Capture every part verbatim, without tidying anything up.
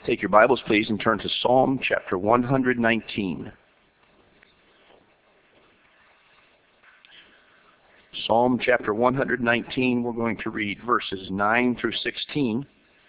Take your Bibles, please, and turn to Psalm chapter one hundred nineteen. Psalm chapter one hundred nineteen, we're going to read verses nine through sixteen.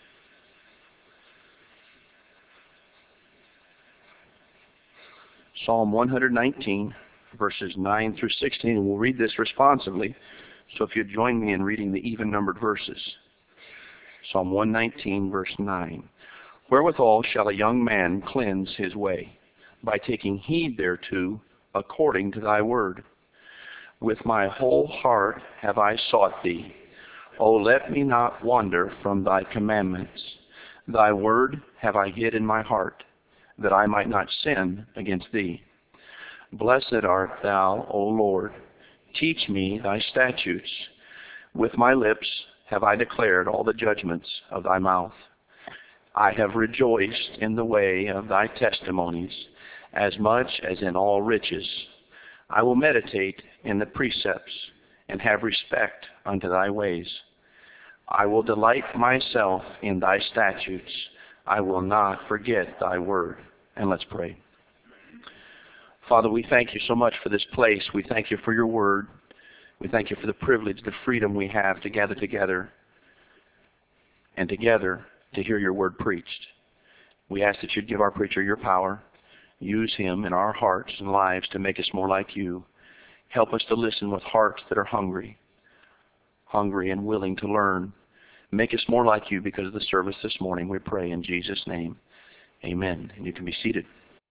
Psalm one hundred nineteen, verses nine through sixteen, and we'll read this responsively. So if you'd join me in reading the even-numbered verses. Psalm one nineteen, verse nine. Wherewithal shall a young man cleanse his way? By taking heed thereto, according to thy word. With my whole heart have I sought thee. O let me not wander from thy commandments. Thy word have I hid in my heart, that I might not sin against thee. Blessed art thou, O Lord. Teach me thy statutes. With my lips have I declared all the judgments of thy mouth. I have rejoiced in the way of thy testimonies, as much as in all riches. I will meditate in the precepts, and have respect unto thy ways. I will delight myself in thy statutes. I will not forget thy word. And let's pray. Father, we thank you so much for this place. We thank you for your word. We thank you for the privilege, the freedom we have to gather together and together to hear your word preached. We ask that you'd give our preacher your power. Use him in our hearts and lives to make us more like you. Help us to listen with hearts that are hungry, hungry and willing to learn. Make us more like you because of the service this morning. We pray in Jesus' name. Amen. And you can be seated.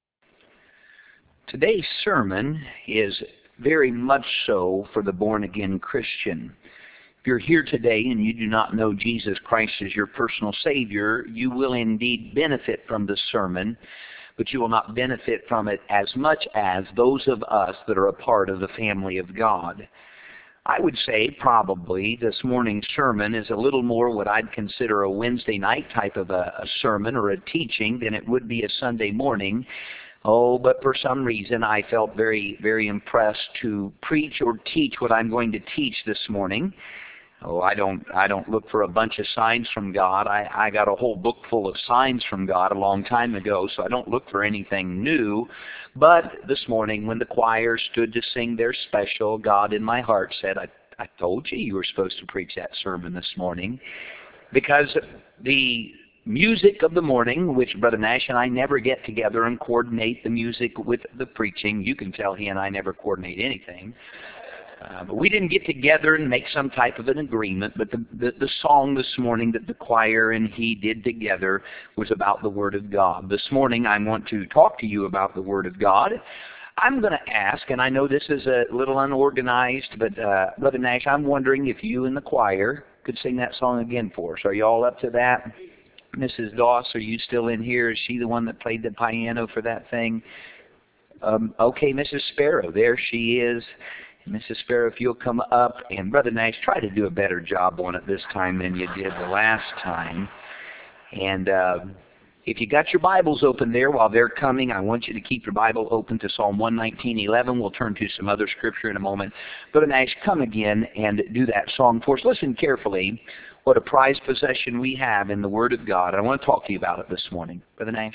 Today's sermon is very much so for the born-again Christian. If you're here today and you do not know Jesus Christ as your personal Savior, you will indeed benefit from this sermon, but you will not benefit from it as much as those of us that are a part of the family of God. I would say probably this morning's sermon is a little more what I'd consider a Wednesday night type of a, a sermon or a teaching than it would be a Sunday morning. Oh, but for some reason I felt very, very impressed to preach or teach what I'm going to teach this morning. Oh, I don't I don't look for a bunch of signs from God. I, I got a whole book full of signs from God a long time ago, so I don't look for anything new. But this morning when the choir stood to sing their special, God in my heart said, I, I told you you were supposed to preach that sermon this morning. Because the music of the morning, which Brother Nash and I never get together and coordinate the music with the preaching. You can tell he and I never coordinate anything. Uh, but we didn't get together and make some type of an agreement, but the, the, the song this morning that the choir and he did together was about the Word of God. This morning I want to talk to you about the Word of God. I'm going to ask, and I know this is a little unorganized, but uh, Brother Nash, I'm wondering if you and the choir could sing that song again for us. Are you all up to that? Missus Doss, are you still in here? Is she the one that played the piano for that thing? Um, okay, Missus Sparrow, there she is. Missus Sparrow, if you'll come up, and Brother Nash, try to do a better job on it this time than you did the last time. And uh, if you got your Bibles open there while they're coming, I want you to keep your Bible open to Psalm one nineteen eleven. We'll turn to some other scripture in a moment. Brother Nash, come again and do that song for us. Listen carefully. What a prized possession we have in the Word of God. I want to talk to you about it this morning. Brother Nash.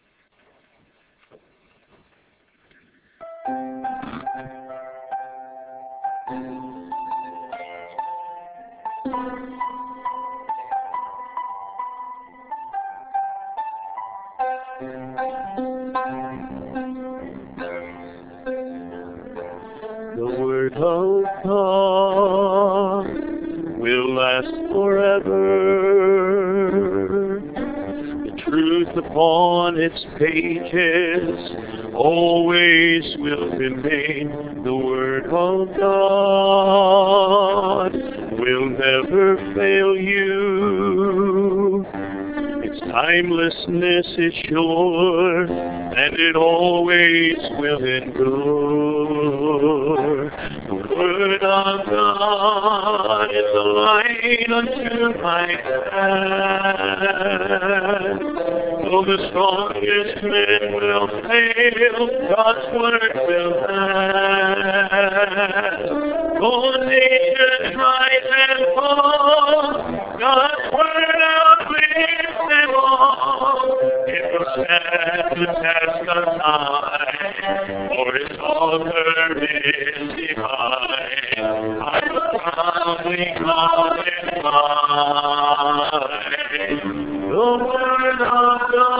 The Word of God will last forever. The truth upon its pages always will remain. The Word of God will never fail you. Its timelessness is sure, and it always will endure. The Word of God is a light unto my path. Though the strongest men will fail, God's Word will last. Though nations rise and fall, God's Word outlives them all. stand the test of time, for its author is divine. I will proudly call it mine, the Word of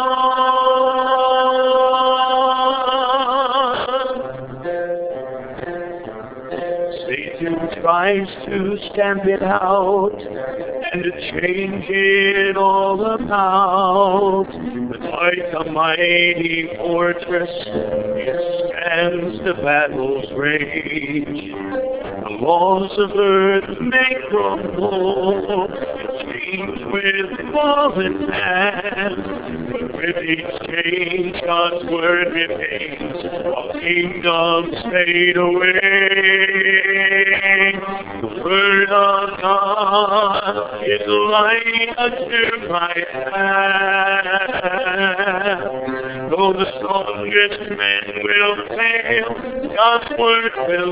God. Satan tries to stamp it out and to change it all about, but like a mighty fortress, it stands the battle's rage. The walls of earth may crumble, change with fallen hands. With each change, God's word remains, while kingdoms fade away. The word of God is light unto my path. Though the strongest men will fail, God's word will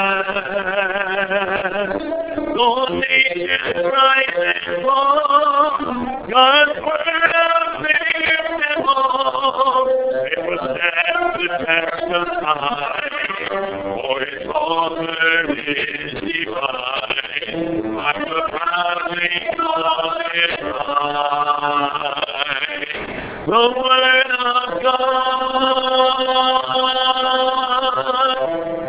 last. Though nations rise and fall, God's word outlives them all. It will stand the test of time, for its author is divine. I will proudly call it mine, the Word of God.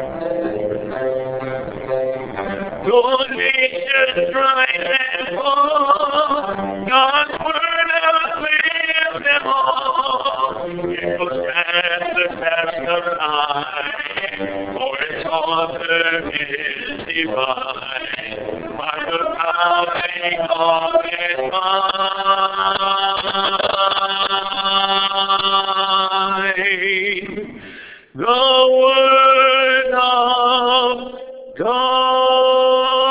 Though nations rise and fall, God's word outlives them all. It will stand the test of time, for its author is divine. By the power of His mind, the Word of God.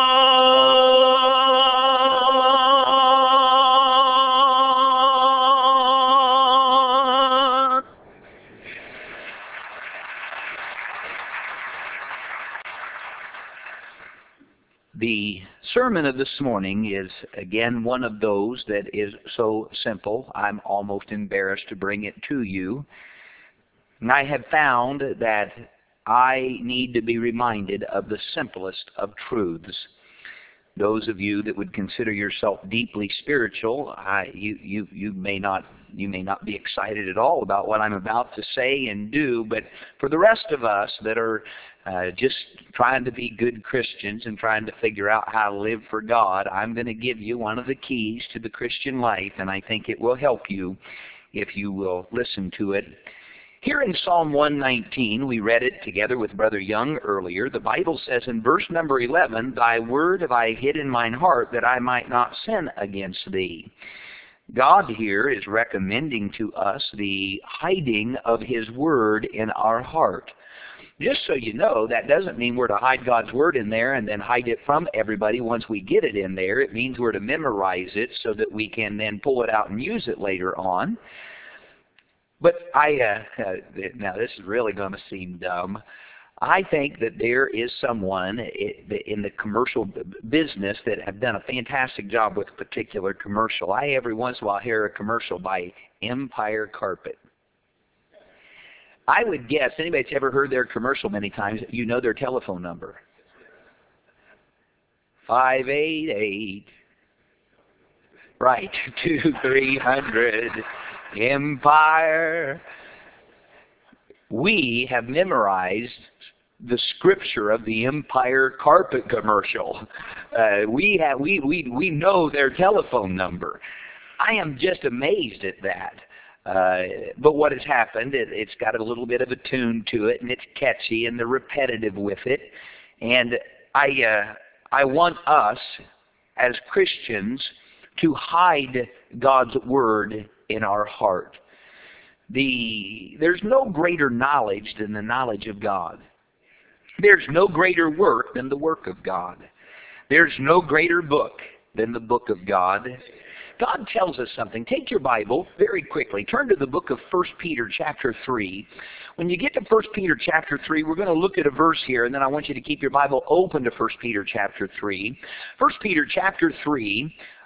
The sermon of this morning is, again, one of those that is so simple, I'm almost embarrassed to bring it to you. And I have found that I need to be reminded of the simplest of truths. Those of you that would consider yourself deeply spiritual, I, you, you, you may not, you may not be excited at all about what I'm about to say and do, but for the rest of us that are uh, just trying to be good Christians and trying to figure out how to live for God, I'm going to give you one of the keys to the Christian life, and I think it will help you if you will listen to it. Here in Psalm one nineteen, we read it together with Brother Young earlier. The Bible says in verse number eleven, "Thy word have I hid in mine heart, that I might not sin against thee." God here is recommending to us the hiding of His word in our heart. Just so you know, that doesn't mean we're to hide God's word in there and then hide it from everybody once we get it in there. It means we're to memorize it so that we can then pull it out and use it later on. But I, uh, uh, now this is really going to seem dumb. I think that there is someone in the commercial business that have done a fantastic job with a particular commercial. I every once in a while hear a commercial by Empire Carpet. I would guess, anybody that's ever heard their commercial many times, you know their telephone number. five eight eight, right, two three hundred, Empire. We have memorized the scripture of the Empire Carpet commercial. Uh, we have we we we know their telephone number. I am just amazed at that. Uh, but what has happened, it, it's got a little bit of a tune to it, and it's catchy, and they're repetitive with it. And I uh, I want us as Christians to hide God's word in our heart. The there's no greater knowledge than the knowledge of God. There's no greater work than the work of God. There's no greater book than the book of God. God tells us something. Take your Bible very quickly. Turn to the book of First Peter chapter three. When you get to First Peter chapter three, we're going to look at a verse here, and then I want you to keep your Bible open to First Peter chapter three. First Peter chapter three,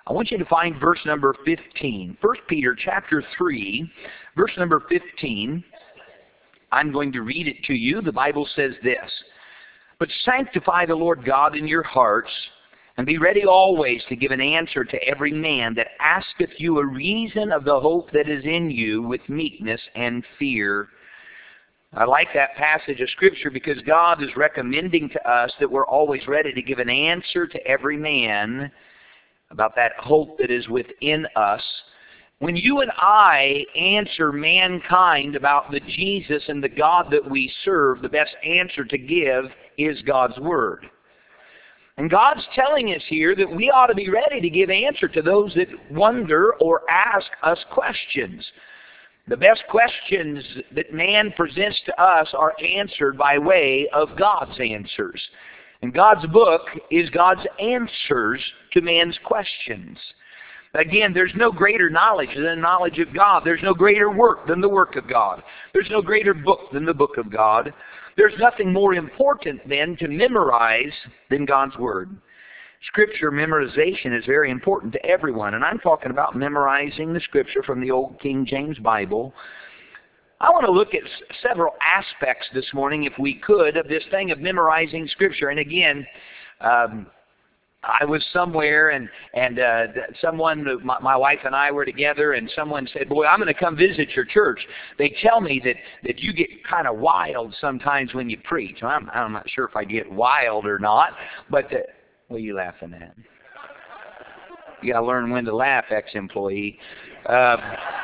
I want you to find verse number fifteen. First Peter chapter three, verse number fifteen. I'm going to read it to you. The Bible says this, "But sanctify the Lord God in your hearts, and be ready always to give an answer to every man that asketh you a reason of the hope that is in you with meekness and fear." I like that passage of Scripture because God is recommending to us that we're always ready to give an answer to every man about that hope that is within us. When you and I answer mankind about the Jesus and the God that we serve, the best answer to give is God's Word. And God's telling us here that we ought to be ready to give answer to those that wonder or ask us questions. The best questions that man presents to us are answered by way of God's answers. And God's book is God's answers to man's questions. Again, there's no greater knowledge than the knowledge of God. There's no greater work than the work of God. There's no greater book than the book of God. There's nothing more important then to memorize than God's Word. Scripture memorization is very important to everyone, and I'm talking about memorizing the Scripture from the Old King James Bible. I want to look at s- several aspects this morning, if we could, of this thing of memorizing Scripture. And again, um, I was somewhere, and and uh, someone, my, my wife and I were together, and someone said, "Boy, I'm going to come visit your church. They tell me that, that you get kind of wild sometimes when you preach." Well, I'm, I'm not sure if I get wild or not, but... Uh, what are you laughing at? You got to learn when to laugh, ex-employee. Um,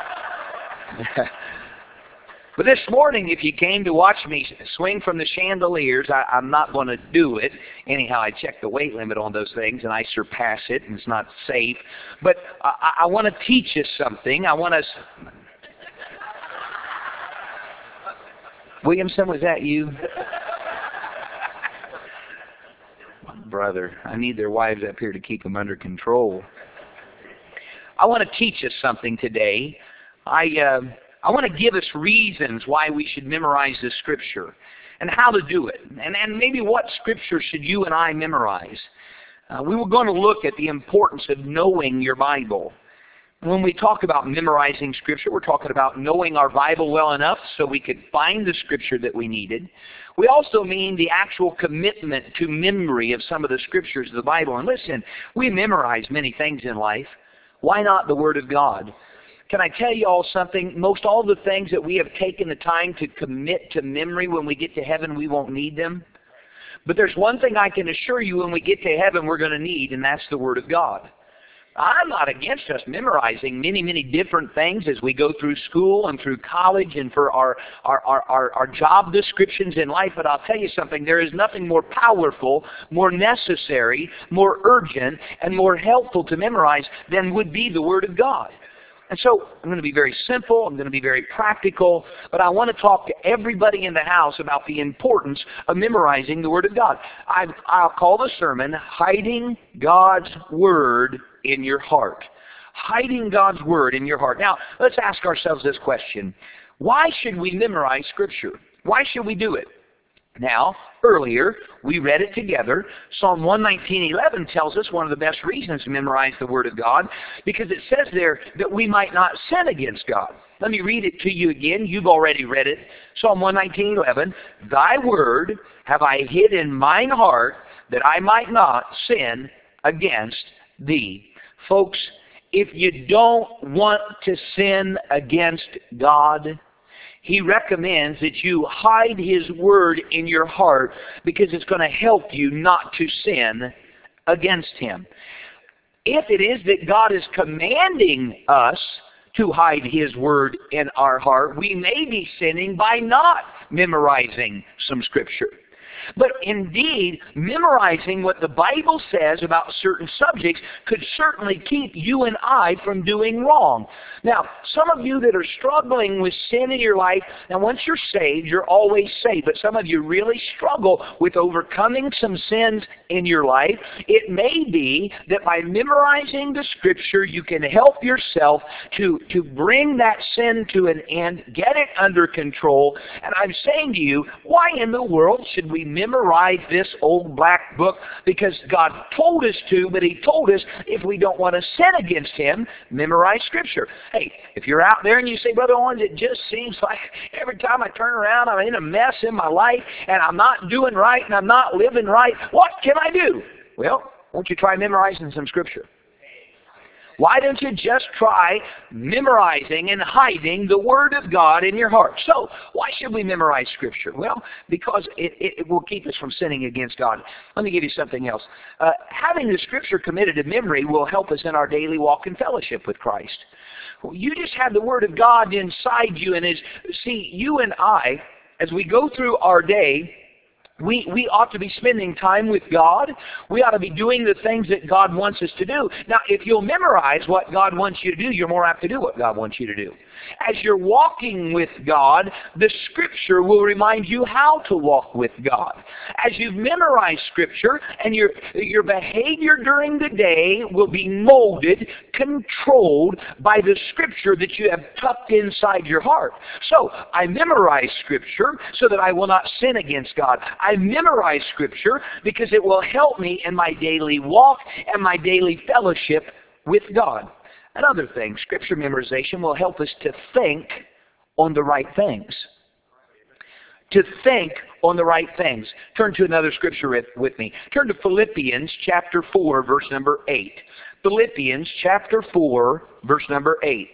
but this morning, if you came to watch me swing from the chandeliers, I, I'm not going to do it. Anyhow, I check the weight limit on those things, and I surpass it, and it's not safe. But I, I want to teach you something. I want to... Williamson, was that you? Brother, I need their wives up here to keep them under control. I want to teach us something today. I uh, I want to give us reasons why we should memorize this Scripture and how to do it. And, and maybe what Scripture should you and I memorize. Uh, we were going to look at the importance of knowing your Bible. When we talk about memorizing Scripture, we're talking about knowing our Bible well enough so we could find the Scripture that we needed. We also mean the actual commitment to memory of some of the Scriptures of the Bible. And listen, we memorize many things in life. Why not the Word of God? Can I tell you all something? Most all the things that we have taken the time to commit to memory, when we get to heaven, we won't need them. But there's one thing I can assure you, when we get to heaven, we're going to need, and that's the Word of God. I'm not against us memorizing many, many different things as we go through school and through college and for our, our, our, our, our job descriptions in life, but I'll tell you something, there is nothing more powerful, more necessary, more urgent, and more helpful to memorize than would be the Word of God. And so I'm going to be very simple, I'm going to be very practical, but I want to talk to everybody in the house about the importance of memorizing the Word of God. I've, I'll call the sermon, Hiding God's Word in Your Heart. Hiding God's Word in your heart. Now, let's ask ourselves this question. Why should we memorize Scripture? Why should we do it? Now, earlier, we read it together. Psalm one nineteen eleven tells us one of the best reasons to memorize the Word of God, because it says there that we might not sin against God. Let me read it to you again. You've already read it. Psalm one nineteen eleven, "Thy word have I hid in mine heart, that I might not sin against thee." Folks, if you don't want to sin against God, He recommends that you hide His Word in your heart, because it's going to help you not to sin against Him. If it is that God is commanding us to hide His Word in our heart, we may be sinning by not memorizing some Scripture. But indeed, memorizing what the Bible says about certain subjects could certainly keep you and I from doing wrong. Now, some of you that are struggling with sin in your life, now once you're saved, you're always saved, but some of you really struggle with overcoming some sins in your life. It may be that by memorizing the Scripture, you can help yourself to, to bring that sin to an end, get it under control. And I'm saying to you, why in the world should we memorize this old black book because God told us to, but He told us if we don't want to sin against Him, memorize Scripture. Hey, if you're out there and you say, Brother Owens, it just seems like every time I turn around, I'm in a mess in my life, and I'm not doing right, and I'm not living right, what can I do? Well, won't you try memorizing some Scripture? Why don't you just try memorizing and hiding the Word of God in your heart? So, why should we memorize Scripture? Well, because it, it, it will keep us from sinning against God. Let me give you something else. Uh, having the Scripture committed to memory will help us in our daily walk in fellowship with Christ. You just have the Word of God inside you, and as see, you and I, as we go through our day, We, we ought to be spending time with God. We ought to be doing the things that God wants us to do. Now, if you'll memorize what God wants you to do, you're more apt to do what God wants you to do. As you're walking with God, the Scripture will remind you how to walk with God. As you've memorized Scripture, and your, your behavior during the day will be molded, controlled by the Scripture that you have tucked inside your heart. So, I memorize Scripture so that I will not sin against God. I memorize Scripture because it will help me in my daily walk and my daily fellowship with God. Another thing, Scripture memorization will help us to think on the right things. To think on the right things. Turn to another Scripture with, with me. Turn to Philippians chapter four, verse number eight. Philippians chapter four, verse number eight.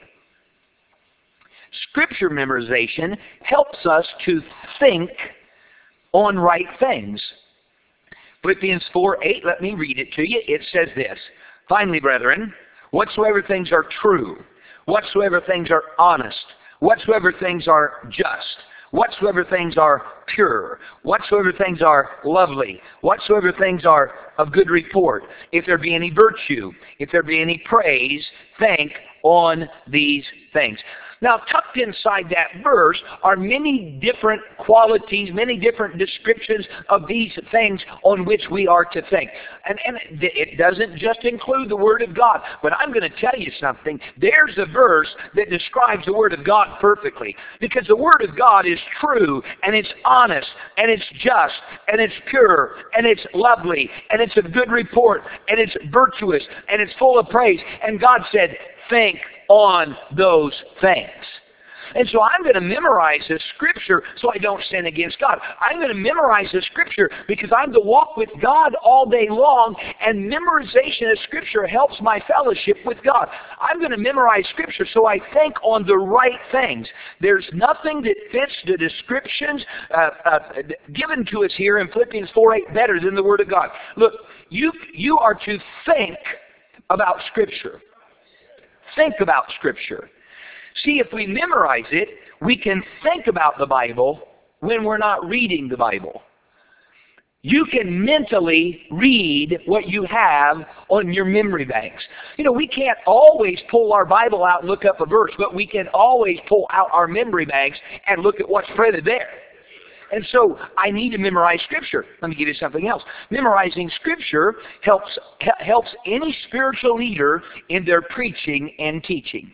Scripture memorization helps us to think on right things. Philippians four eight, let me read it to you. It says this, Finally, brethren, whatsoever things are true, whatsoever things are honest, whatsoever things are just, whatsoever things are pure, whatsoever things are lovely, whatsoever things are of good report, if there be any virtue, if there be any praise, think on these things. Now, tucked inside that verse are many different qualities, many different descriptions of these things on which we are to think. And, and it doesn't just include the Word of God, but I'm going to tell you something. There's a verse that describes the Word of God perfectly, because the Word of God is true, and it's honest, and it's just, and it's pure, and it's lovely, and it's of good report, and it's virtuous, and it's full of praise. And God said, think on those things. And so I'm going to memorize this Scripture so I don't sin against God. I'm going to memorize this Scripture because I'm to walk with God all day long, and memorization of Scripture helps my fellowship with God. I'm going to memorize Scripture so I think on the right things. There's nothing that fits the descriptions uh, uh, given to us here in Philippians four eight better than the Word of God. Look, you, you are to think about Scripture. Think about Scripture. See, if we memorize it, we can think about the Bible when we're not reading the Bible. You can mentally read what you have on your memory banks. You know, we can't always pull our Bible out and look up a verse, but we can always pull out our memory banks and look at what's printed there. And so I need to memorize Scripture. Let me give you something else. Memorizing Scripture helps helps any spiritual leader in their preaching and teaching.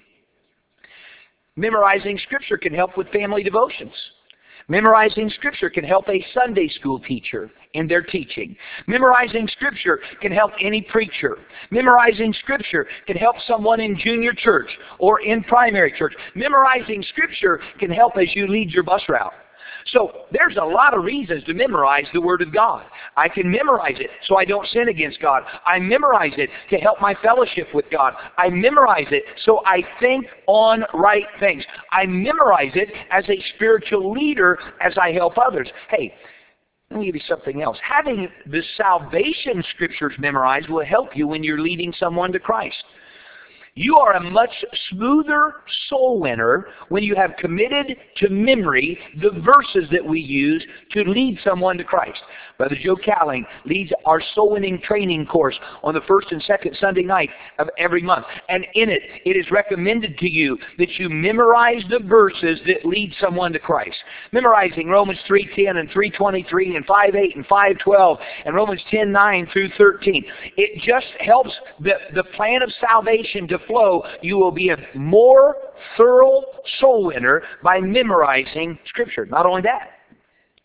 Memorizing Scripture can help with family devotions. Memorizing Scripture can help a Sunday school teacher in their teaching. Memorizing Scripture can help any preacher. Memorizing Scripture can help someone in junior church or in primary church. Memorizing Scripture can help as you lead your bus route. So there's a lot of reasons to memorize the Word of God. I can memorize it so I don't sin against God. I memorize it to help my fellowship with God. I memorize it so I think on right things. I memorize it as a spiritual leader as I help others. Hey, let me give you something else. Having the salvation Scriptures memorized will help you when you're leading someone to Christ. You are a much smoother soul winner when you have committed to memory the verses that we use to lead someone to Christ. Brother Joe Cowling leads our soul winning training course on the first and second Sunday night of every month. And in it, it is recommended to you that you memorize the verses that lead someone to Christ. Memorizing Romans three ten and three twenty-three and five eight and five twelve and Romans ten nine through thirteen. It just helps the, the plan of salvation to flow. You will be a more thorough soul winner by memorizing Scripture. Not only that,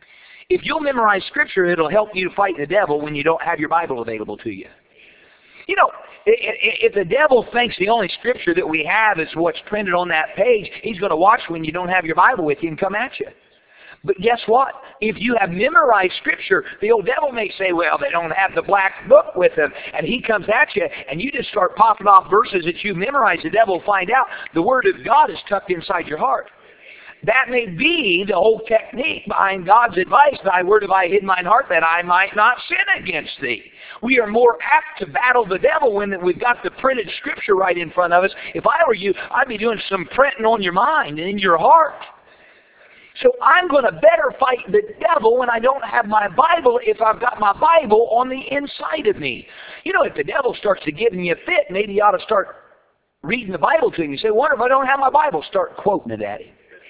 If you'll memorize Scripture, it'll help you to fight the devil when you don't have your Bible available to you. You know, if the devil thinks the only Scripture that we have is what's printed on that page, he's going to watch when you don't have your Bible with you and come at you. But guess what? If you have memorized Scripture, the old devil may say, well, they don't have the black book with them. And he comes at you, and you just start popping off verses that you memorized. The devil will find out the Word of God is tucked inside your heart. That may be the whole technique behind God's advice, thy word have I hid in mine heart that I might not sin against thee. We are more apt to battle the devil when we've got the printed Scripture right in front of us. If I were you, I'd be doing some printing on your mind and in your heart. So I'm going to better fight the devil when I don't have my Bible if I've got my Bible on the inside of me. You know, if the devil starts to give me a fit, maybe you ought to start reading the Bible to him. You say, wonder if I don't have my Bible. Start quoting it at him.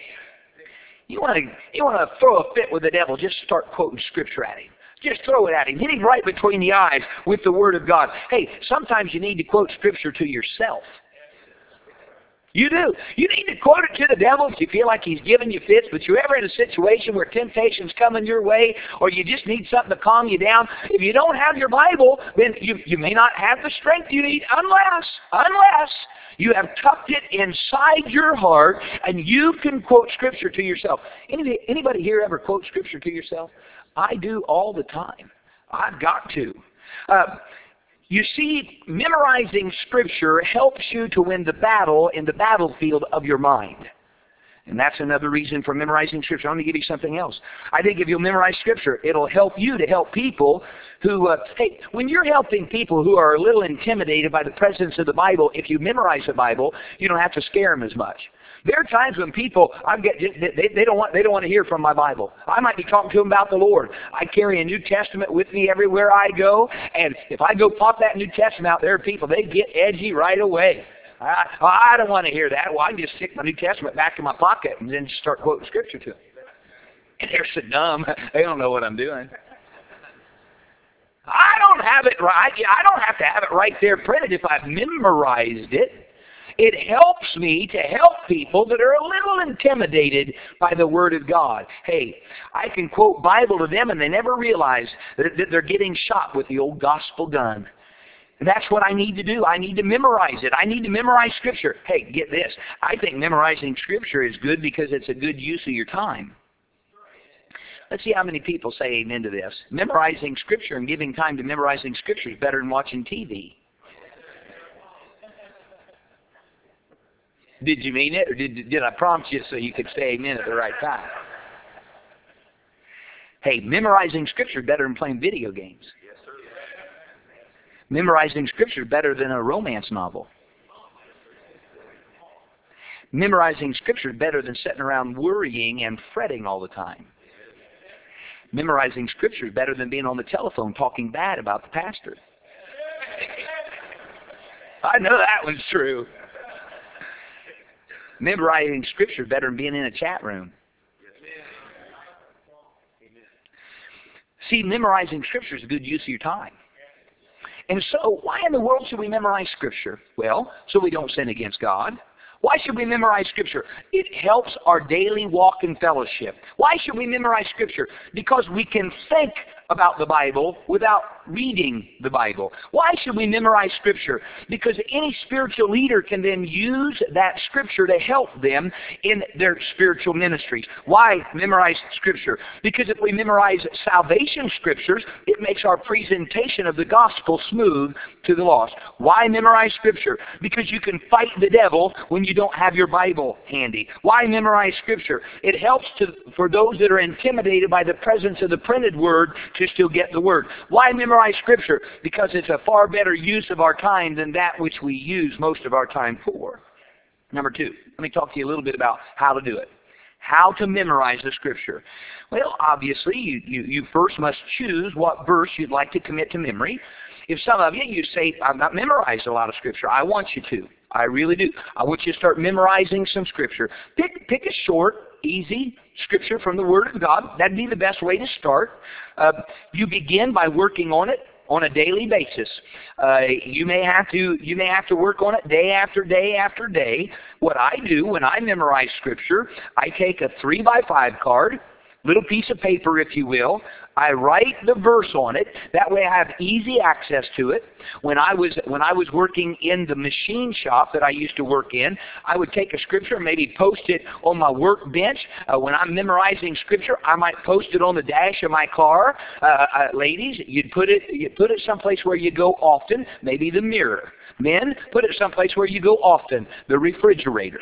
You want to you want to throw a fit with the devil, just start quoting Scripture at him. Just throw it at him. Hit him right between the eyes with the Word of God. Hey, sometimes you need to quote Scripture to yourself. You do. You need to quote it to the devil if you feel like he's giving you fits, but you're ever in a situation where temptation's coming your way, or you just need something to calm you down. If you don't have your Bible, then you, you may not have the strength you need unless, unless you have tucked it inside your heart and you can quote Scripture to yourself. Anybody, anybody here ever quote Scripture to yourself? I do all the time. I've got to. Uh, You see, memorizing Scripture helps you to win the battle in the battlefield of your mind. And that's another reason for memorizing Scripture. I'm going to give you something else. I think if you'll memorize Scripture, it'll help you to help people who, uh, hey, when you're helping people who are a little intimidated by the presence of the Bible, if you memorize the Bible, you don't have to scare them as much. There are times when people, I get, they, they don't want, they don't want to hear from my Bible. I might be talking to them about the Lord. I carry a New Testament with me everywhere I go, and if I go pop that New Testament out, there are people, they get edgy right away. I, I don't want to hear that. Well, I can just stick my New Testament back in my pocket and then just start quoting Scripture to them. And they're so dumb, they don't know what I'm doing. I don't have it right. I don't have to have it right there printed if I've memorized it. It helps me to help people that are a little intimidated by the Word of God. Hey, I can quote Bible to them and they never realize that they're getting shot with the old gospel gun. And that's what I need to do. I need to memorize it. I need to memorize Scripture. Hey, get this. I think memorizing Scripture is good because it's a good use of your time. Let's see how many people say amen to this. Memorizing Scripture and giving time to memorizing Scripture is better than watching T V. Did you mean it, or did, did I prompt you so you could say amen at the right time? Hey, memorizing Scripture is better than playing video games. Yes, sir. Memorizing Scripture is better than a romance novel. Memorizing Scripture is better than sitting around worrying and fretting all the time. Memorizing Scripture is better than being on the telephone talking bad about the pastor. I know that one's true. Memorizing Scripture is better than being in a chat room. See, memorizing Scripture is a good use of your time. And so, why in the world should we memorize Scripture? Well, so we don't sin against God. Why should we memorize Scripture? It helps our daily walk in fellowship. Why should we memorize Scripture? Because we can think about the Bible without reading the Bible. Why should we memorize Scripture? Because any spiritual leader can then use that Scripture to help them in their spiritual ministries. Why memorize Scripture? Because if we memorize salvation Scriptures, it makes our presentation of the gospel smooth to the lost. Why memorize Scripture? Because you can fight the devil when you don't have your Bible handy. Why memorize Scripture? It helps to, for those that are intimidated by the presence of the printed Word to still get the Word. Why memorize Scripture? Because it's a far better use of our time than that which we use most of our time for. Number two, let me talk to you a little bit about how to do it. How to memorize the Scripture. Well, obviously, you, you, you first must choose what verse you'd like to commit to memory. If some of you, you say, I've not memorized a lot of Scripture, I want you to. I really do. I want you to start memorizing some Scripture. Pick, pick a short, easy Scripture from the Word of God. That'd be the best way to start. Uh, you begin by working on it on a daily basis. Uh, you may have to you may have to work on it day after day after day. What I do when I memorize Scripture, I take a three by five card. little piece of paper, if you will. I write the verse on it. That way I have easy access to it. When I was when I was working in the machine shop that I used to work in, I would take a scripture and maybe post it on my workbench. Uh, when I'm memorizing scripture, I might post it on the dash of my car. Uh, uh, ladies, you'd put it you'd put it someplace where you go often, maybe the mirror. Men, put it someplace where you go often, the refrigerator.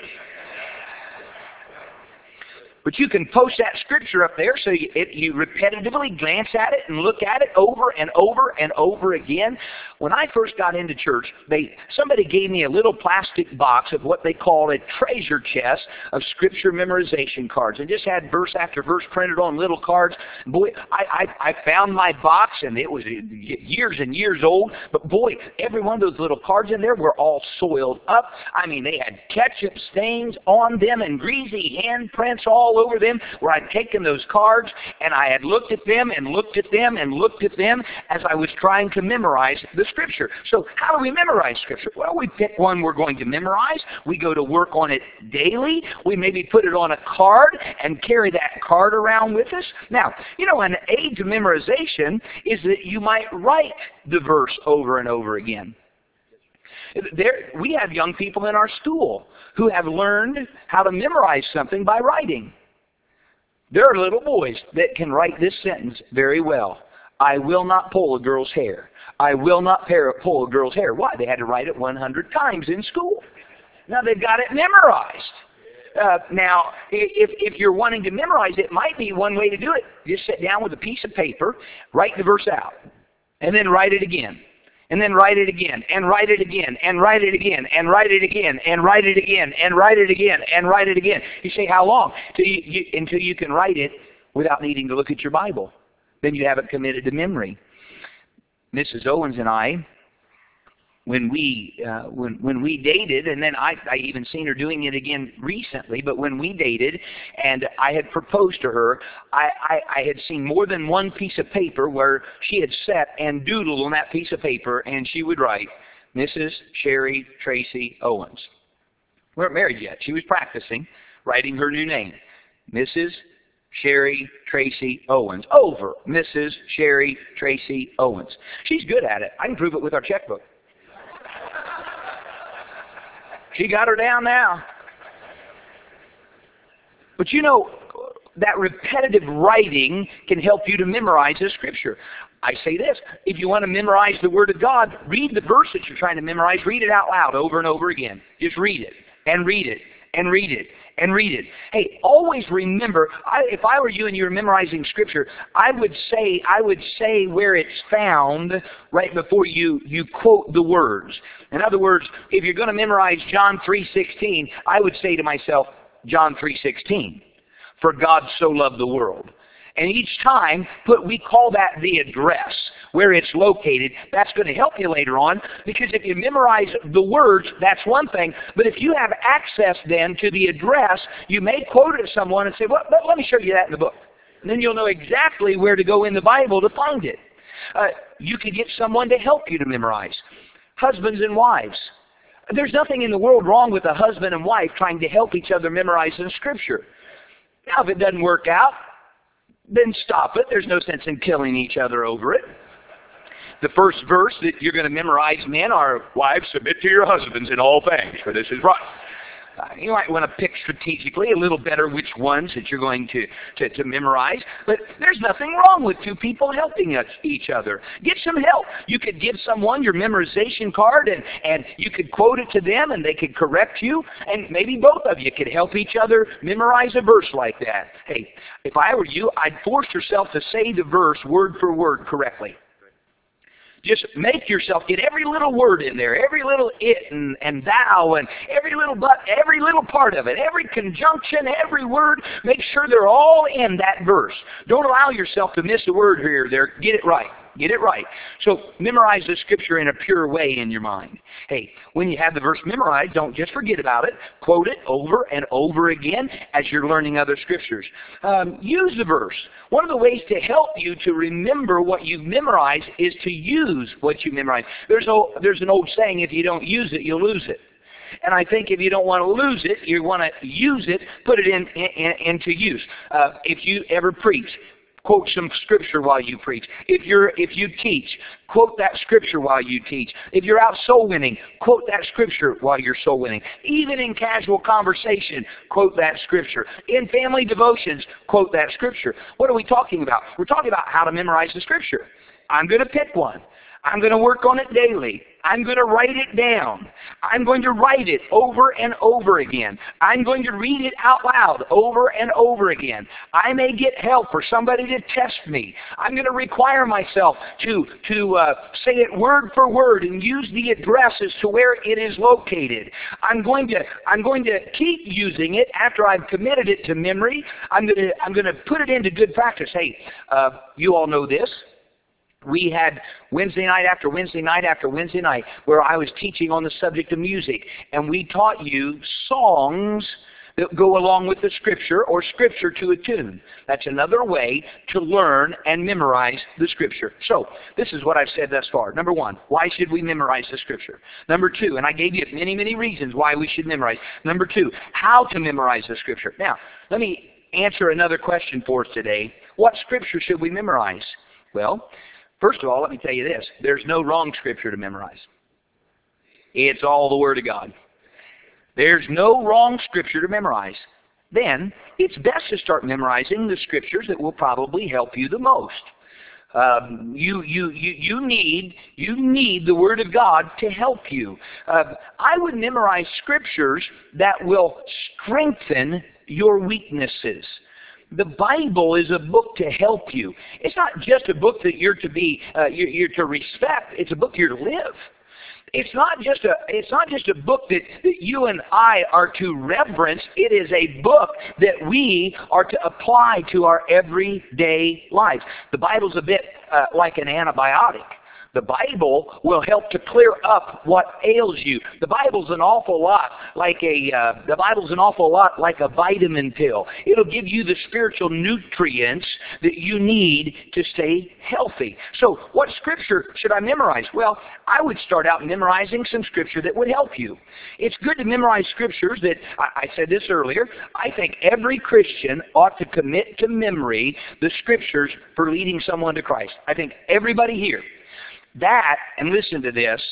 But you can post that scripture up there so you, it, you repetitively glance at it and look at it over and over and over again. When I first got into church, they somebody gave me a little plastic box of what they called a treasure chest of scripture memorization cards, and just had verse after verse printed on little cards. Boy, I, I, I found my box, and it was years and years old, but boy, every one of those little cards in there were all soiled up. I mean, they had ketchup stains on them and greasy handprints all over them, where I'd taken those cards and I had looked at them and looked at them and looked at them as I was trying to memorize the scripture. So how do we memorize scripture? Well, we pick one we're going to memorize. We go to work on it daily. We maybe put it on a card and carry that card around with us. Now, you know, an aid to memorization is that you might write the verse over and over again. There, we have young people in our school who have learned how to memorize something by writing. There are little boys that can write this sentence very well. I will not pull a girl's hair. I will not pull a girl's hair. Why? They had to write it one hundred times in school. Now they've got it memorized. Uh, now, if, if you're wanting to memorize it, it might be one way to do it. Just sit down with a piece of paper, write the verse out, and then write it again. And then write it again, and write it again, and write it again, and write it again, and write it again, and write it again, and write it again. You say, how long? Until you, you, until you can write it without needing to look at your Bible. Then you have it committed to memory. Missus Owens and I, when we uh, when when we dated, and then I I even seen her doing it again recently. But when we dated, and I had proposed to her, I, I I had seen more than one piece of paper where she had sat and doodled on that piece of paper, and she would write, Missus Sherry Tracy Owens. We weren't married yet. She was practicing writing her new name, Missus Sherry Tracy Owens. Over, Missus Sherry Tracy Owens. She's good at it. I can prove it with our checkbook. She got her down now. But you know, that repetitive writing can help you to memorize the scripture. I say this, if you want to memorize the Word of God, read the verse that you're trying to memorize, read it out loud over and over again. Just read it, and read it, and read it, and read it. Hey, always remember, I, if I were you and you were memorizing Scripture, I would say I would say where it's found right before you, you quote the words. In other words, if you're going to memorize John three sixteen, I would say to myself, John three sixteen, for God so loved the world. And each time, put we call that the address, where it's located. That's going to help you later on, because if you memorize the words, that's one thing. But if you have access then to the address, you may quote it to someone and say, well, let me show you that in the book. And then you'll know exactly where to go in the Bible to find it. Uh, you could get someone to help you to memorize. Husbands and wives. There's nothing in the world wrong with a husband and wife trying to help each other memorize the Scripture. Now, if it doesn't work out, then stop it. There's no sense in killing each other over it. The first verse that you're going to memorize, men, are, wives, submit to your husbands in all things, for this is right. Uh, you might want to pick strategically a little better which ones that you're going to, to, to memorize. But there's nothing wrong with two people helping us, each other. Get some help. You could give someone your memorization card, and, and you could quote it to them, and they could correct you. And maybe both of you could help each other memorize a verse like that. Hey, if I were you, I'd force yourself to say the verse word for word correctly. Just make yourself get every little word in there, every little it and, and thou, and every little but, every little part of it, every conjunction, every word. Make sure they're all in that verse. Don't allow yourself to miss a word here or there. Get it right. Get it right. So memorize the Scripture in a pure way in your mind. Hey, when you have the verse memorized, don't just forget about it. Quote it over and over again as you're learning other Scriptures. Um, use the verse. One of the ways to help you to remember what you've memorized is to use what you memorized. There's, a, there's an old saying, if you don't use it, you'll lose it. And I think if you don't want to lose it, you want to use it, put it in, in, into use. Uh, if you ever preach, quote some scripture while you preach. If you're if you teach, quote that scripture while you teach. If you're out soul winning, quote that scripture while you're soul winning. Even in casual conversation, quote that scripture. In family devotions, quote that scripture. What are we talking about? We're talking about how to memorize the scripture. I'm going to pick one. I'm going to work on it daily. I'm going to write it down. I'm going to write it over and over again. I'm going to read it out loud over and over again. I may get help or somebody to test me. I'm going to require myself to, to uh, say it word for word and use the address as to where it is located. I'm going to, I'm going to keep using it after I've committed it to memory. I'm going to, I'm going to put it into good practice. Hey, uh, you all know this. We had Wednesday night after Wednesday night after Wednesday night where I was teaching on the subject of music. And we taught you songs that go along with the scripture or scripture to a tune. That's another way to learn and memorize the scripture. So, this is what I've said thus far. Number one, why should we memorize the scripture? Number two, and I gave you many, many reasons why we should memorize. Number two, how to memorize the scripture. Now, let me answer another question for us today. What scripture should we memorize? Well, first of all, let me tell you this. There's no wrong scripture to memorize. It's all the Word of God. There's no wrong scripture to memorize. Then, it's best to start memorizing the scriptures that will probably help you the most. Um, you, you, you, you, need, you need the Word of God to help you. Uh, I would memorize scriptures that will strengthen your weaknesses. The Bible is a book to help you. It's not just a book that you're to be, uh, you're, you're to respect. It's a book you're to live. It's not just a, it's not just a book that, that you and I are to reverence. It is a book that we are to apply to our everyday life. The Bible's a bit uh, like an antibiotic. The Bible will help to clear up what ails you. The Bible's an awful lot like a uh, the Bible's an awful lot like a vitamin pill. It'll give you the spiritual nutrients that you need to stay healthy. So, what scripture should I memorize? Well, I would start out memorizing some scripture that would help you. It's good to memorize scriptures that I, I said this earlier. I think every Christian ought to commit to memory the scriptures for leading someone to Christ. I think everybody here. That, and listen to this,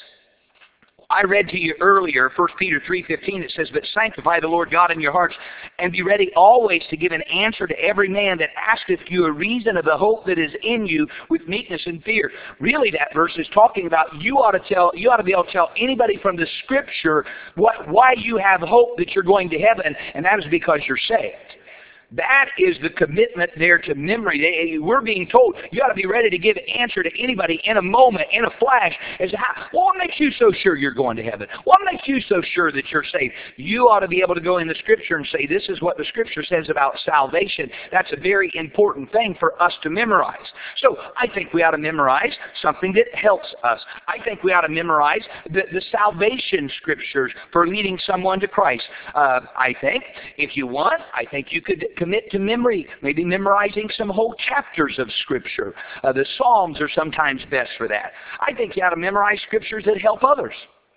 I read to you earlier, First Peter three fifteen, it says, "But sanctify the Lord God in your hearts, and be ready always to give an answer to every man that asketh you a reason of the hope that is in you with meekness and fear." Really, that verse is talking about you ought to tell, you ought to be able to tell anybody from the Scripture what, why you have hope that you're going to heaven, and that is because you're saved. That is the commitment there to memory. We're being told you ought to be ready to give an answer to anybody in a moment, in a flash, as to how, what makes you so sure you're going to heaven? What makes you so sure that you're saved? You ought to be able to go in the Scripture and say, this is what the Scripture says about salvation. That's a very important thing for us to memorize. So I think we ought to memorize something that helps us. I think we ought to memorize the, the salvation Scriptures for leading someone to Christ. Uh, I think, if you want, I think you could commit to memory, maybe memorizing some whole chapters of Scripture. Uh, the Psalms are sometimes best for that. I think you ought to memorize Scriptures that help others.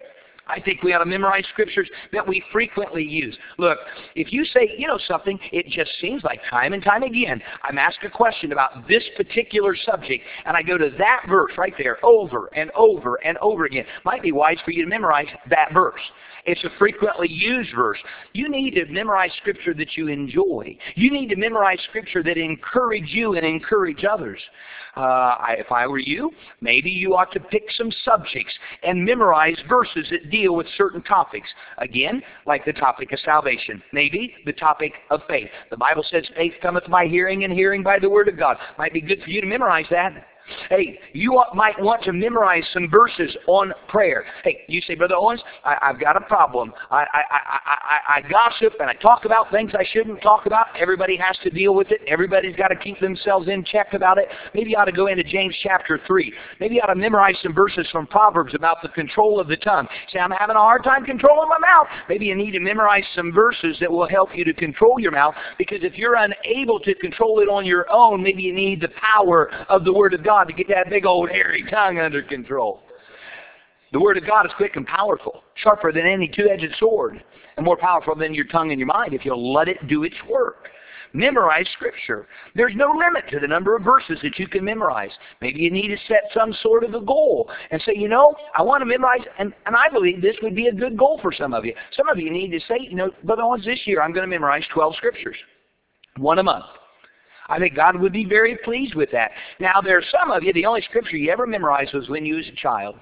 I think we ought to memorize Scriptures that we frequently use. Look, if you say, you know something, it just seems like time and time again, I'm asked a question about this particular subject, and I go to that verse right there over and over and over again. It might be wise for you to memorize that verse. It's a frequently used verse. You need to memorize Scripture that you enjoy. You need to memorize Scripture that encourage you and encourage others. Uh, I, if I were you, maybe you ought to pick some subjects and memorize verses that deal with certain topics. Again, like the topic of salvation. Maybe the topic of faith. The Bible says faith cometh by hearing, and hearing by the Word of God. Might be good for you to memorize that. Hey, you might want to memorize some verses on prayer. Hey, you say, Brother Owens, I, I've got a problem. I, I, I, I, I gossip and I talk about things I shouldn't talk about. Everybody has to deal with it. Everybody's got to keep themselves in check about it. Maybe you ought to go into James chapter three. Maybe you ought to memorize some verses from Proverbs about the control of the tongue. Say, I'm having a hard time controlling my mouth. Maybe you need to memorize some verses that will help you to control your mouth, because if you're unable to control it on your own, maybe you need the power of the Word of God to get that big old hairy tongue under control. The Word of God is quick and powerful, sharper than any two-edged sword, and more powerful than your tongue and your mind if you'll let it do its work. Memorize Scripture. There's no limit to the number of verses that you can memorize. Maybe you need to set some sort of a goal and say, you know, I want to memorize, and, and I believe this would be a good goal for some of you. Some of you need to say, you know, Brother Owens, this year I'm going to memorize twelve Scriptures, one a month. I think God would be very pleased with that. Now, there are some of you, the only Scripture you ever memorized was when you was a child,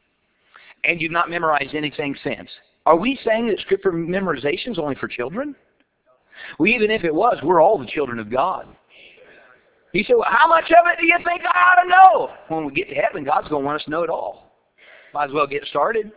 and you've not memorized anything since. Are we saying that Scripture memorization is only for children? Well, even if it was, we're all the children of God. He said, well, how much of it do you think I ought to know? When we get to heaven, God's going to want us to know it all. Might as well get started.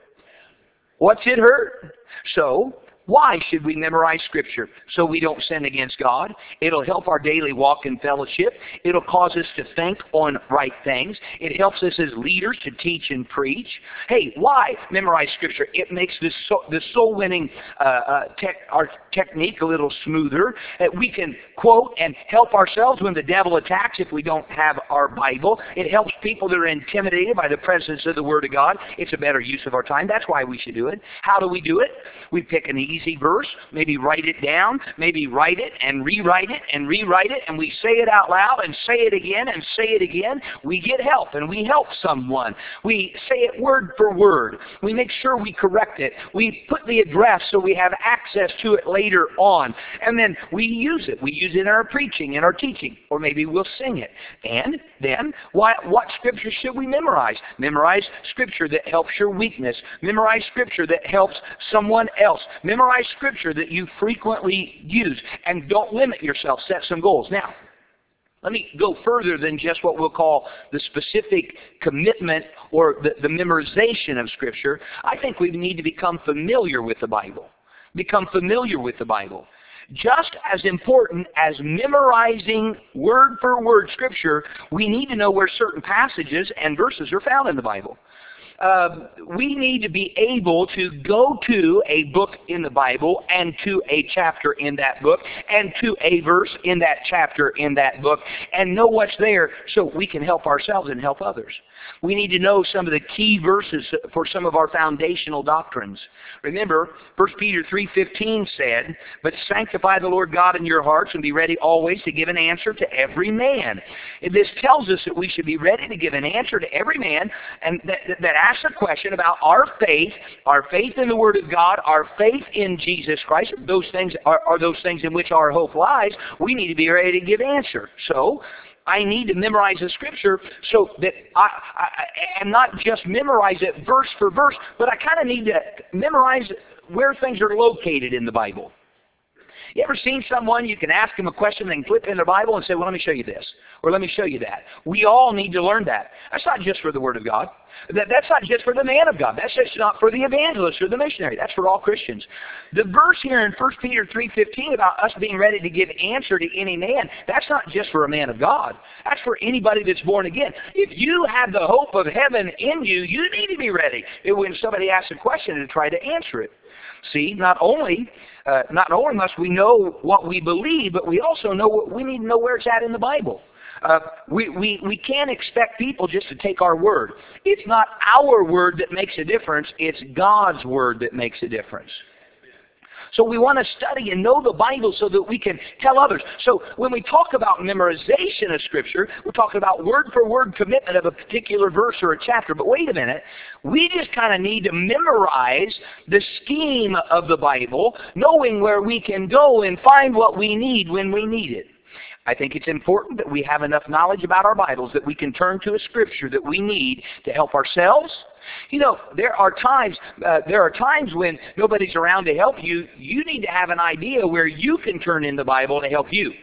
What's it hurt? So, why should we memorize Scripture? So we don't sin against God. It'll help our daily walk in fellowship. It'll cause us to think on right things. It helps us as leaders to teach and preach. Hey, why memorize Scripture? It makes this soul, the soul-winning uh, uh, tech, our technique a little smoother. That we can quote and help ourselves when the devil attacks if we don't have our Bible. It helps people that are intimidated by the presence of the Word of God. It's a better use of our time. That's why we should do it. How do we do it? We pick an easy verse, maybe write it down, maybe write it and rewrite it and rewrite it, and we say it out loud and say it again and say it again. We get help and we help someone. We say it word for word. We make sure we correct it. We put the address so we have access to it later on. And then we use it. We use it in our preaching, in our teaching, or maybe we'll sing it. And then, why, what Scripture should we memorize? Memorize Scripture that helps your weakness. Memorize Scripture that helps someone else. Memorize Scripture that you frequently use, and don't limit yourself. Set some goals. Now, let me go further than just what we'll call the specific commitment or the, the memorization of Scripture. I think we need to become familiar with the Bible. Become familiar with the Bible. Just as important as memorizing word for word Scripture, we need to know where certain passages and verses are found in the Bible. Uh, we need to be able to go to a book in the Bible and to a chapter in that book and to a verse in that chapter in that book and know what's there so we can help ourselves and help others. We need to know some of the key verses for some of our foundational doctrines. Remember, First Peter three fifteen said, but sanctify the Lord God in your hearts and be ready always to give an answer to every man. And this tells us that we should be ready to give an answer to every man and that, that asks a question about our faith, our faith in the Word of God, our faith in Jesus Christ. Those things are, are those things in which our hope lies. We need to be ready to give answer. So, I need to memorize the Scripture so that I, I and not just memorize it verse for verse, but I kind of need to memorize where things are located in the Bible. You ever seen someone, you can ask them a question, they can flip in their Bible and say, well, let me show you this, or let me show you that. We all need to learn that. That's not just for the Word of God. That, that's not just for the man of God. That's just not for the evangelist or the missionary. That's for all Christians. The verse here in First Peter three fifteen about us being ready to give answer to any man, that's not just for a man of God. That's for anybody that's born again. If you have the hope of heaven in you, you need to be ready when somebody asks a question to try to answer it. See, not only uh, not only must we know what we believe, but we also know what we need to know where it's at in the Bible. Uh, we, we, we can't expect people just to take our word. It's not our word that makes a difference. It's God's word that makes a difference. So we want to study and know the Bible so that we can tell others. So when we talk about memorization of Scripture, we're talking about word-for-word commitment of a particular verse or a chapter. But wait a minute. We just kind of need to memorize the scheme of the Bible, knowing where we can go and find what we need when we need it. I think it's important that we have enough knowledge about our Bibles that we can turn to a Scripture that we need to help ourselves. You know, there are times uh, there are times when nobody's around to help you. You need to have an idea where you can turn in the Bible to help you.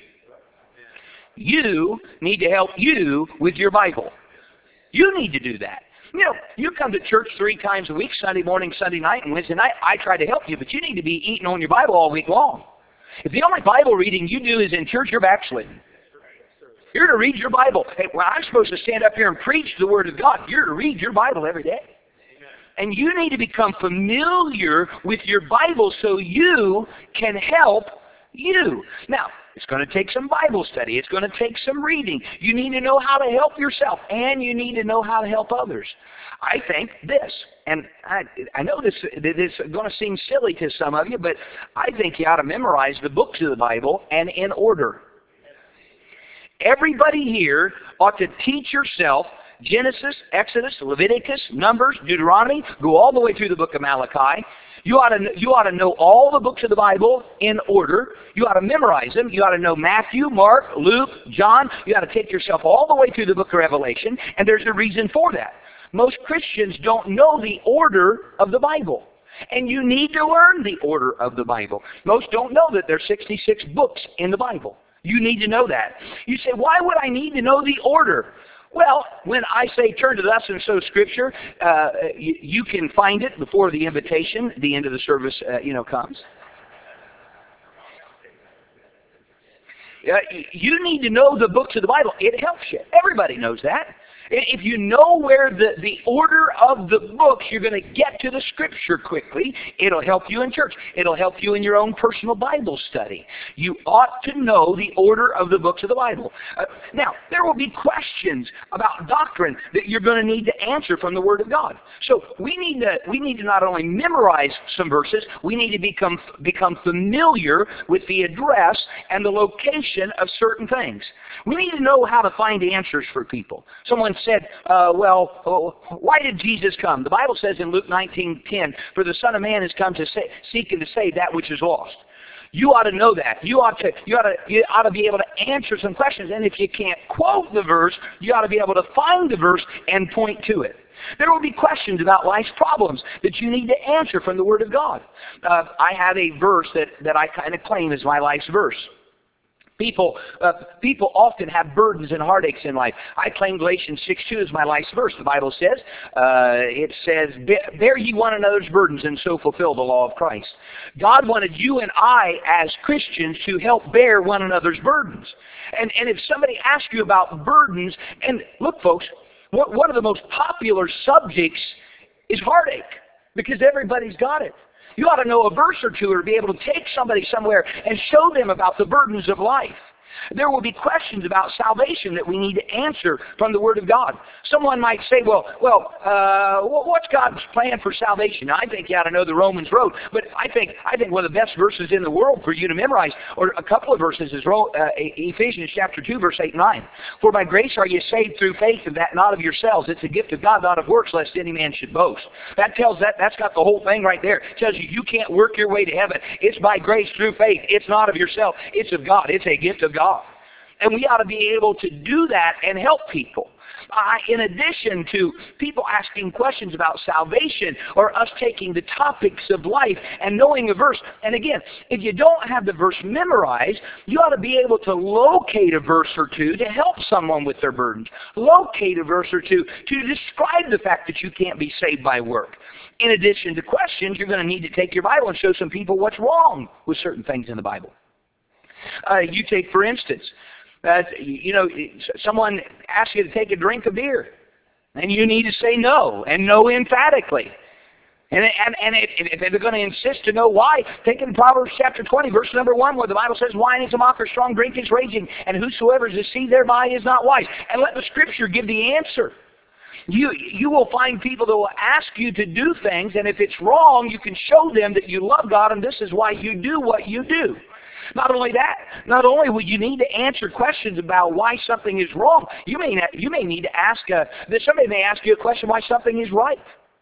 You need to help you with your Bible. You need to do that. You know, you come to church three times a week, Sunday morning, Sunday night, and Wednesday night. I try to help you, but you need to be eating on your Bible all week long. If the only Bible reading you do is in church, you're backsliding. You're to read your Bible. Hey, well, I'm supposed to stand up here and preach the Word of God. You're to read your Bible every day. And you need to become familiar with your Bible so you can help you. Now, it's going to take some Bible study. It's going to take some reading. You need to know how to help yourself, and you need to know how to help others. I think this, and I, I know this, this is going to seem silly to some of you, but I think you ought to memorize the books of the Bible and in order. Everybody here ought to teach yourself Genesis, Exodus, Leviticus, Numbers, Deuteronomy, go all the way through the book of Malachi. You ought to, you ought to know all the books of the Bible in order. You ought to memorize them. You ought to know Matthew, Mark, Luke, John. You ought to take yourself all the way through the book of Revelation, and there's a reason for that. Most Christians don't know the order of the Bible. And you need to learn the order of the Bible. Most don't know that there's sixty-six books in the Bible. You need to know that. You say, why would I need to know the order? Well, when I say turn to thus and so Scripture, uh, you, you can find it before the invitation, the end of the service, uh, you know, comes. Uh, you need to know the books of the Bible. It helps you. Everybody knows that. If you know where the, the order of the books, you're going to get to the Scripture quickly. It'll help you in church. It'll help you in your own personal Bible study. You ought to know the order of the books of the Bible. Uh, now, there will be questions about doctrine that you're going to need to answer from the Word of God. So we need to, we need to not only memorize some verses, we need to become, become familiar with the address and the location of certain things. We need to know how to find answers for people. Someone said, uh, well, oh, why did Jesus come? The Bible says in Luke nineteen ten, for the Son of Man has come to sa- seek and to save that which is lost. You ought to know that. You ought to, you ought to, you ought to be able to answer some questions. And if you can't quote the verse, you ought to be able to find the verse and point to it. There will be questions about life's problems that you need to answer from the Word of God. Uh, I have a verse that, that I kind of claim as my life's verse. People, uh, people often have burdens and heartaches in life. I claim Galatians six two as my life's verse. The Bible says, uh, it says, bear ye one another's burdens and so fulfill the law of Christ. God wanted you and I as Christians to help bear one another's burdens. And, and if somebody asks you about burdens, and look folks, what, one of the most popular subjects is heartache, because everybody's got it. You ought to know a verse or two or be able to take somebody somewhere and show them about the burdens of life. There will be questions about salvation that we need to answer from the Word of God. Someone might say, well, well, uh, what's God's plan for salvation? I think you ought to know the Romans road, but I think I think one of the best verses in the world for you to memorize, or a couple of verses, is uh, Ephesians chapter two, verse eight and nine. For by grace are you saved through faith, and that not of yourselves. It's a gift of God, not of works, lest any man should boast. That tells that, that's got the whole thing right there. It tells you you can't work your way to heaven. It's by grace through faith. It's not of yourself. It's of God. It's a gift of God. And we ought to be able to do that and help people. Uh, in addition to people asking questions about salvation or us taking the topics of life and knowing a verse. And again, if you don't have the verse memorized, you ought to be able to locate a verse or two to help someone with their burdens. Locate a verse or two to describe the fact that you can't be saved by work. In addition to questions, you're going to need to take your Bible and show some people what's wrong with certain things in the Bible. Uh, you take, for instance, Uh, you know, someone asks you to take a drink of beer, and you need to say no, and no emphatically. And, and, and if, if they're going to insist to know why, take in Proverbs chapter twenty, verse number one, where the Bible says, wine is a mocker, strong drink is raging, and whosoever is deceived thereby is not wise. And let the Scripture give the answer. You, you will find people that will ask you to do things, and if it's wrong, you can show them that you love God, and this is why you do what you do. Not only that, not only will you need to answer questions about why something is wrong, you may not, you may need to ask, a, somebody may ask you a question why something is right.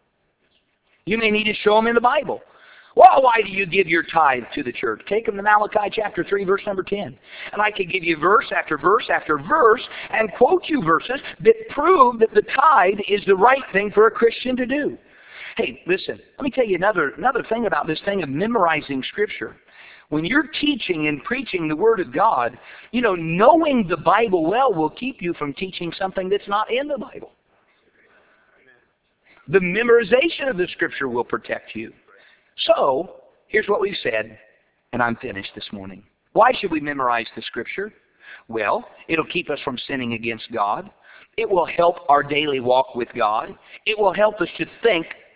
You may need to show them in the Bible. Well, why do you give your tithe to the church? Take them to Malachi chapter three, verse number ten. And I could give you verse after verse after verse and quote you verses that prove that the tithe is the right thing for a Christian to do. Hey, listen, let me tell you another, another thing about this thing of memorizing Scripture. When you're teaching and preaching the Word of God, you know, knowing the Bible well will keep you from teaching something that's not in the Bible. The memorization of the Scripture will protect you. So, here's what we've said, and I'm finished this morning. Why should we memorize the Scripture? Well, it'll keep us from sinning against God. It will help our daily walk with God. It will help us to think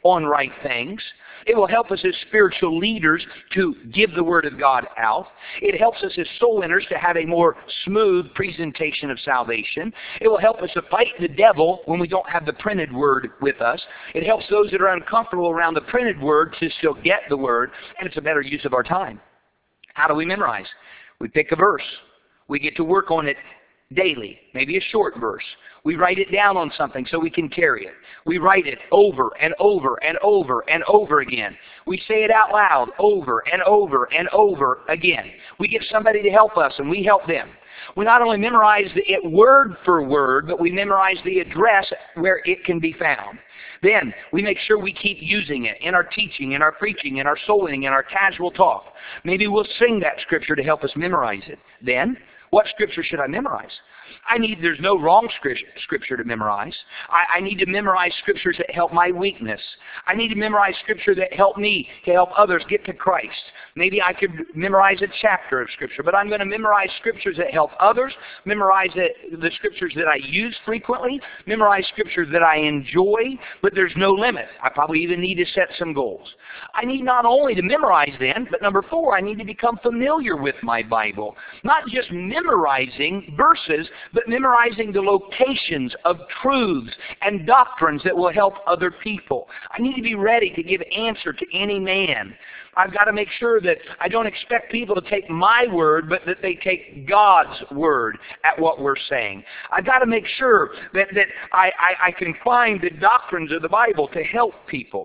on right things. It will help us as spiritual leaders to give the Word of God out. It helps us as soul winners to have a more smooth presentation of salvation. It will help us to fight the devil when we don't have the printed Word with us. It helps those that are uncomfortable around the printed Word to still get the Word, and it's a better use of our time. How do we memorize? We pick a verse. We get to work on it daily, maybe a short verse. We write it down on something so we can carry it. We write it over and over and over and over again. We say it out loud over and over and over again. We get somebody to help us and we help them. We not only memorize it word for word, but we memorize the address where it can be found. Then we make sure we keep using it in our teaching, in our preaching, in our soul winning, in our casual talk. Maybe we'll sing that scripture to help us memorize it. Then, what scripture should I memorize? I need, there's no wrong scripture to memorize. I, I need to memorize scriptures that help my weakness. I need to memorize scripture that help me to help others get to Christ. Maybe I could memorize a chapter of scripture, but I'm going to memorize scriptures that help others, memorize it, the scriptures that I use frequently, memorize scriptures that I enjoy, but there's no limit. I probably even need to set some goals. I need not only to memorize then, but number four, I need to become familiar with my Bible. Not just memorizing verses, but memorizing the locations of truths and doctrines that will help other people. I need to be ready to give answer to any man. I've got to make sure that I don't expect people to take my word, but that they take God's word at what we're saying. I've got to make sure that, that I, I, I can find the doctrines of the Bible to help people.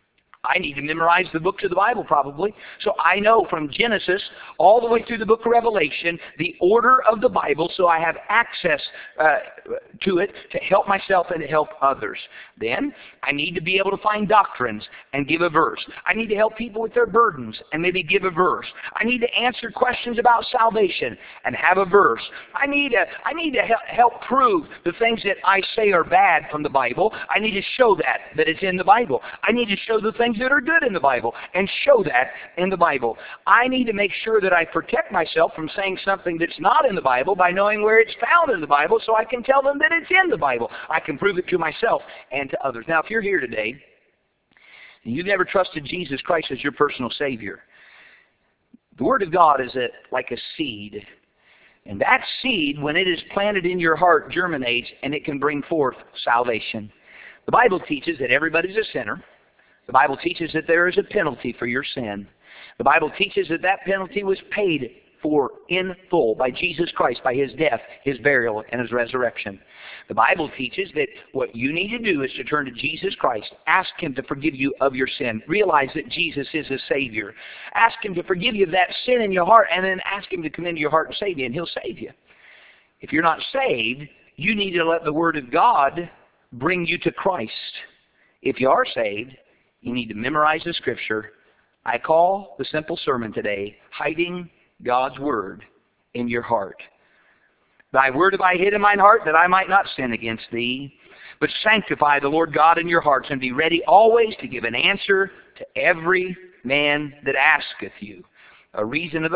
I need to memorize the books of the Bible probably, so I know from Genesis all the way through the book of Revelation the order of the Bible, so I have access uh, to it to help myself and to help others. Then I need to be able to find doctrines and give a verse. I need to help people with their burdens and maybe give a verse. I need to answer questions about salvation and have a verse. I need to, I need to help, help prove the things that I say are bad from the Bible. I need to show that, that it's in the Bible. I need to show the things that are good in the Bible and show that in the Bible. I need to make sure that I protect myself from saying something that's not in the Bible by knowing where it's found in the Bible so I can tell them that it's in the Bible. I can prove it to myself and to others. Now, if you're here today and you've never trusted Jesus Christ as your personal Savior, the Word of God is a, like a seed. And that seed, when it is planted in your heart, germinates and it can bring forth salvation. The Bible teaches that everybody's a sinner. The Bible teaches that there is a penalty for your sin. The Bible teaches that that penalty was paid for in full by Jesus Christ, by His death, His burial, and His resurrection. The Bible teaches that what you need to do is to turn to Jesus Christ. Ask Him to forgive you of your sin. Realize that Jesus is a Savior. Ask Him to forgive you of that sin in your heart, and then ask Him to come into your heart and save you, and He'll save you. If you're not saved, you need to let the Word of God bring you to Christ. If you are saved, you need to memorize the Scripture. I call the simple sermon today, Hiding God's Word in Your Heart. Thy word have I hid in mine heart, that I might not sin against Thee. But sanctify the Lord God in your hearts, and be ready always to give an answer to every man that asketh you. A reason of